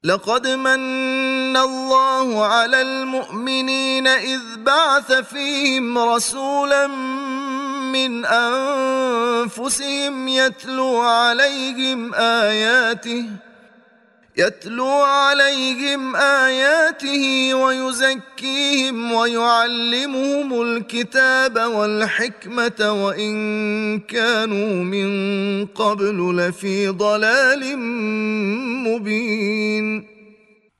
لقد من الله على المؤمنين إذ بعث فيهم رسولا من أنفسهم يتلو عليهم آياته ويزكيهم ويعلمهم الكتاب والحكمة وإن كانوا من قبل لفي ضلال مبين.